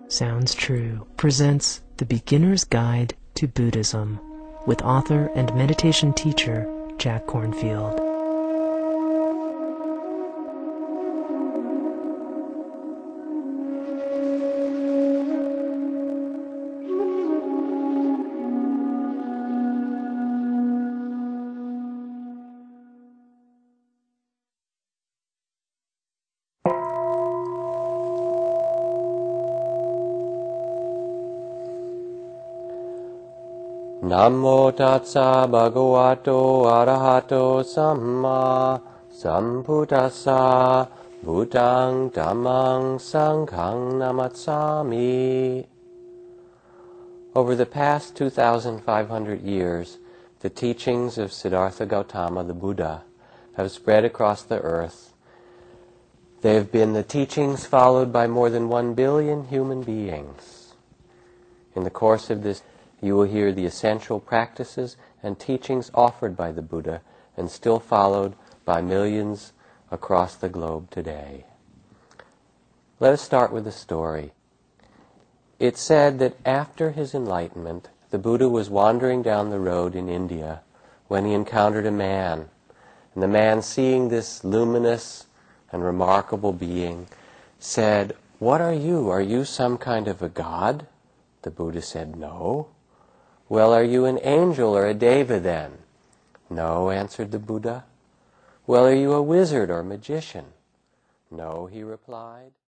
Sounds True presents The Beginner's Guide to Buddhism with author and meditation teacher Jack Kornfield. Namo Tassa Bhagavato Arahato Samma Sambuddhassa Buddhang Dhammang Sanghang Namassami. Over the past 2,500 years, the teachings of Siddhartha Gautama, the Buddha, have spread across the earth. They have been the teachings followed by more than 1 billion human beings. In the course of this, you will hear the essential practices and teachings offered by the Buddha and still followed by millions across the globe today. Let us start with a story. It's said that after his enlightenment, the Buddha was wandering down the road in India when he encountered a man. And the man, seeing this luminous and remarkable being, said, "What are you? Are you some kind of a god?" The Buddha said, "No." "Well, are you an angel or a deva then?" "No," answered the Buddha. "Well, are you a wizard or magician?" "No," he replied.